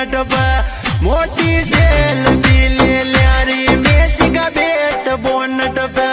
Bonnet पे मोटी selfie ले Larry Messi का बेट बोनट पे।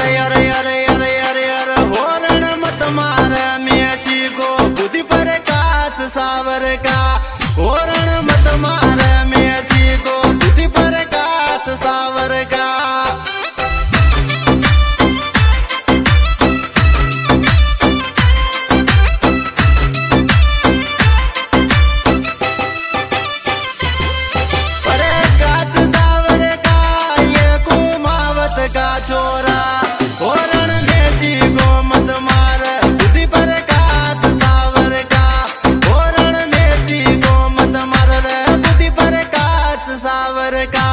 अरे अरे अरे अरे अरे अरे होरण मत मार मेसी को बुद्धि प्रकाश सावर का होरण मत मार मेसी को बुद्धि प्रकाश सावर का प्रकाश सावर का ये कुमावत का छोरा होरण मेसी को मत मार बुद्धि प्रकाश सावर का होरण मेसी को मत मार बुद्धि प्रकाश सावर का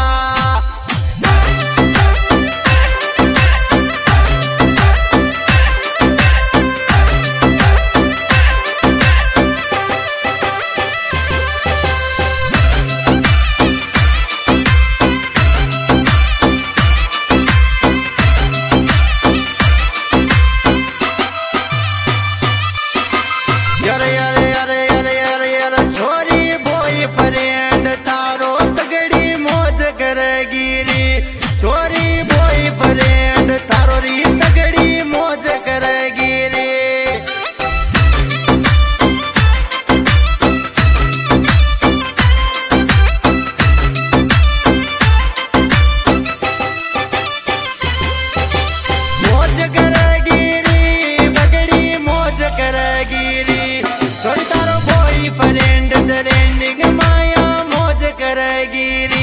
अरे अरे अरे अरे अरे अरे छोरी बोई फ्रेंड तारो तगड़ी मौज करेगी री छोरी बोई फ्रेंड तारो री तगड़ी मौज करेगी री मौज करेगी री बगड़ी मौज करेगी री छोरी तारो बॉय फ्रेंड ट्रेंडिंग माया मौज करेगी री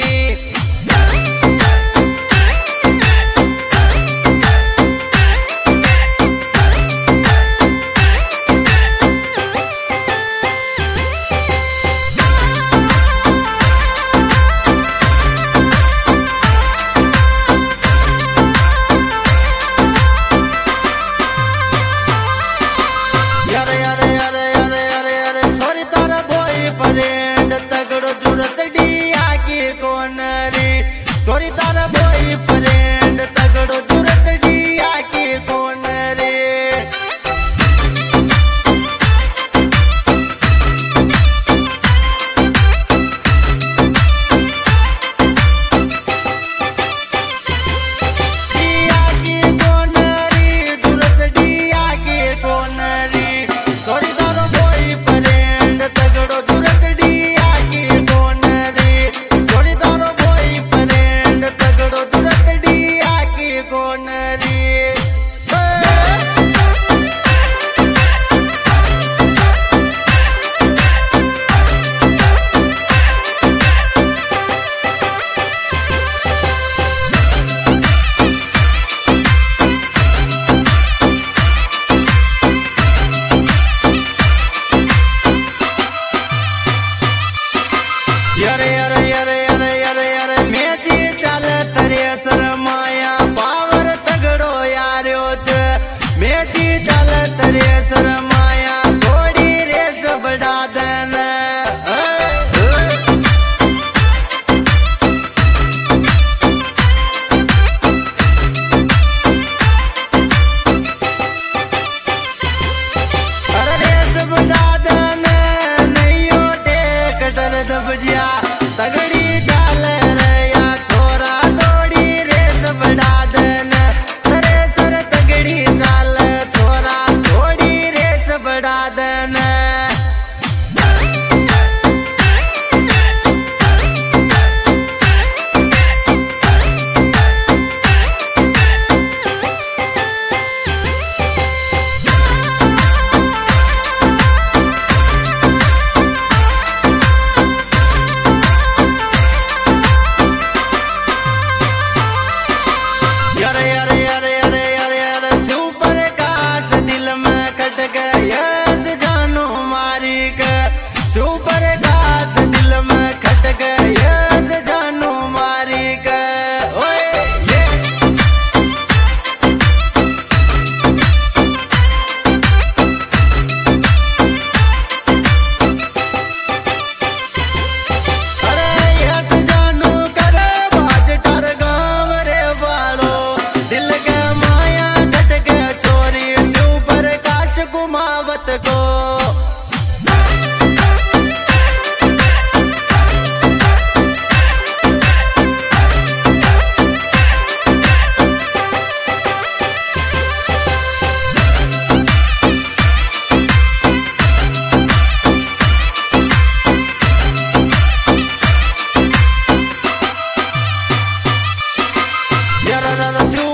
अरे अरे अरे अरे अरे अरे छोरी तारा बॉय फ्रेंड तगड़ो जरूरत डिया की कौन रे छोरी तारा बॉय फ्रेंड तगड़ो जरूरत डिया की कौन रे डिया की कौन रे जरूरत डिया की कौन रे छोरी तारो बॉय फ्रेंड तगड़ो जरूरत डिया की कौन रे छोरी तारो बॉय फ्रेंड तगड़ो जरूरत डिया की कौन रे अरे अरे अरे अरे अरे अरे मेसी चल तरे शरमाया पावर तगड़ो यारो च मेसी चल तरे शरमाया थोड़ी रेस बढ़ा देना अरे रेस बढ़ा देना नहीं हो टेक डर दबजिया तगड़ी चाल रे या छोरा थोड़ी रेस बढ़ा देना अरे सर तगड़ी चाल छोरा थोड़ी रेस बढ़ा देना अरे अरे अरे अरे अरे अरे शिव प्रकाश दिल में खट गया जानो मारी के शिव प्रकाश दिल में खट गया जानो मारी के ओए ये अरे यस जानो करे बाज टर गाँव रे वालो दिल के माया घट के छोरी शिव प्रकाश कुमावत को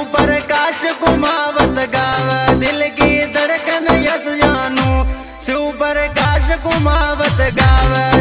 प्रकाश कुमावत गावे दिल की धड़कन यस जानू शिव प्रकाश कुमावत गावे।